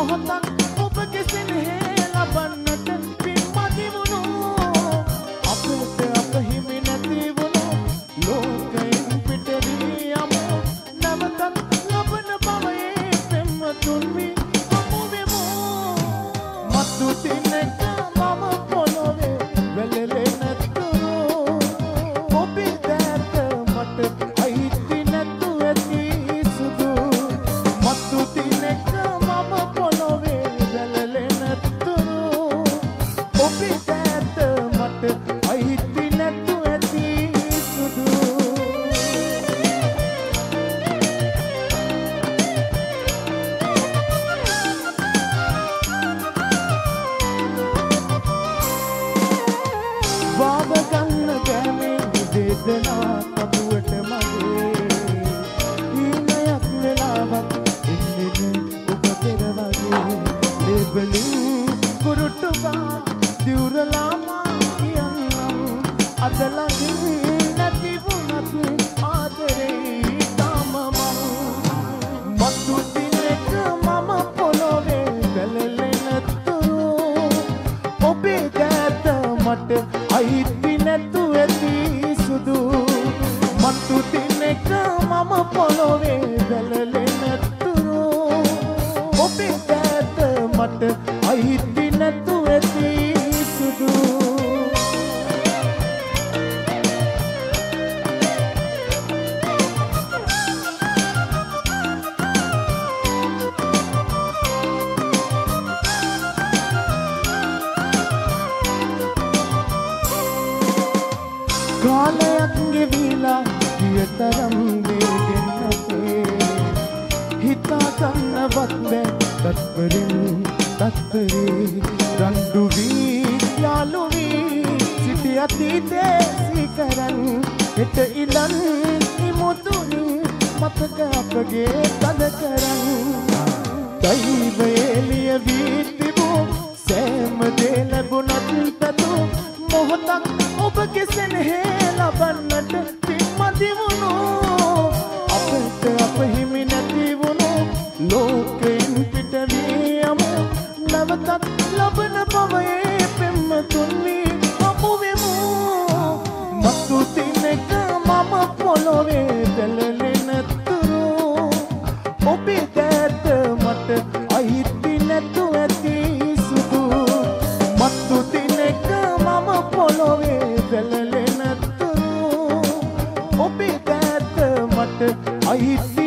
මොහොතක් ඔබගේ සෙනෙහේ ලබන්නට පින්මදි වුණු අපට අප හිමි නැති වුණු ලෝකයෙන් පිට වී යමු නැවතත් ලබන බවයේ පෙම්වතුන් වී හමු වෙමු මතු දිනක මම පොළොවේ වැළලෙන තුරු ඔබේ දැත මට අයිති නැතු ඇති සුදු මතු දිනක මම පොළොවේ වැළලෙන තුරු ඔබේ දැත මට අයිති නැතු ඇති සුදු වාව ගන්න ගෑමේ වේදනා තබුවට මගේ ඊනයක් වෙලාවක් ඉන්නේ ඔබ පෙර වගේ ලේබලින් කුරුට්ටුවා දිවුරලාමා කියන්නම් අද ළඟින් නැති වුණත් ආදරේ තාම මම මතු දිනක මම පොළොවේ වැළලෙන තුරු ඔබේ දැත මට අයිති නැතු ඇති සුදු මතු දිනක මම පොළොවේ වැළලෙන තුරු ඔබේ දැත මට අයිති නැතු ඇති සුදු කාලයක් ගෙවිලා පියතරම් වේගෙන් අපේ හිතා ගන්නවත් බෑ තත්පරේ රණ්ඩු වී යාළු වී සිටි අතීතේ සීකරන් හෙට ඉලන් ඉමුතුනි මතක අපගේ තද කරන් දෛවයේ ලියවී තිබූ සෑම දේ ලැබුණත් පැතු මොහොතක් ඔබගේ සෙනෙහේ ලබන්නට පින්මදි වුණු අපට අප හිමි නැති වුණු ලෝකයෙන් පිට වී යමු නැවතත් ලබන බවයේ පෙම්වතුන් වී හමු වෙමු මතු දිනක මම පොළොවේ වැළලෙන තුරු ඔබේ දැත මට අයිති නැතු ඇති සුදු මතු දිනක මම පොළොවේ වැළලෙන තුරු ඔබේ දැත මට අයිති